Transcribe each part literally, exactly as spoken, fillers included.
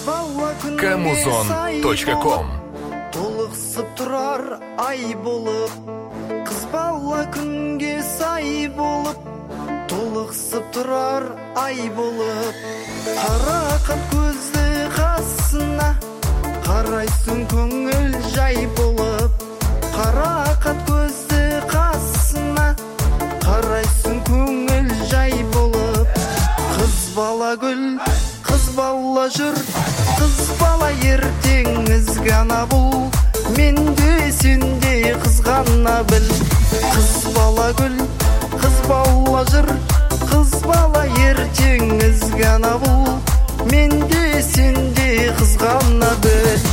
камузон точка ком. Толықсып тұрар ай болып, қыз бала күнге сай болып, толықсып тұрар ай болып, қарақат көзді қасына қарайсың көңіл жай болып, қарақат көзді қасына қарайсың көңіл жай болып. Қыз бала гүл, қыз бала жүр, қыз бала ертеңіз ғана бұл, менде сенде қызғана біл. Қыз бала гүл, қыз бала жүр, қыз бала ертеңіз ғана бұл, менде сенде қызғана біл.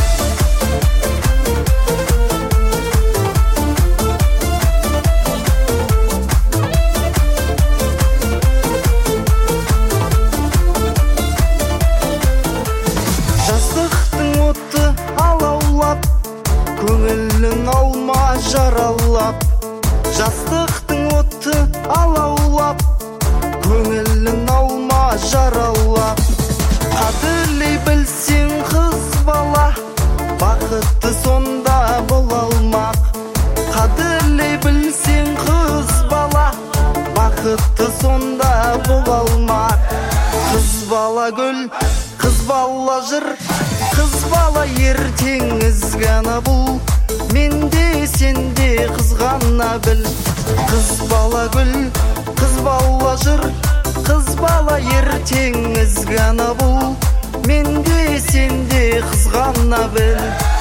Көңілін алма жаралап, жастықтың оты алаулап, көңілін алма жаралап. Қадірлей білсең қыз бала, бақытты сонда бола алмақ. Қадірлей білсең қыз бала, бақытты сонда бола алмақ. Қыз бала гүл, қыз бала жыр, қыз бала ертеңіз ғана бұл, менде сенде қызғана біл. Қыз бала гүл, қыз бала жыр, қыз бала ертеңіз ғана бұл, менде сенде қызғана біл.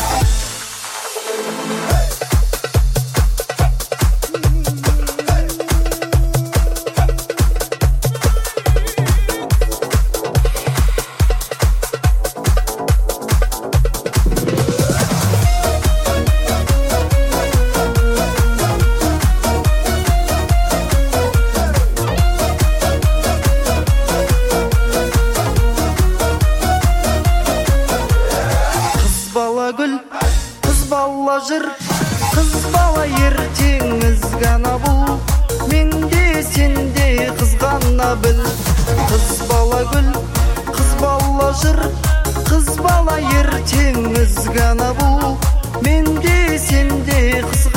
Қыз бала жыр, қыз бала ертеңіз ғана бұл, менде сенде қызғана біл. Қыз бала гүл, қыз бала жыр, қыз бала ертеңіз ғана бұл, менде сенде қызғана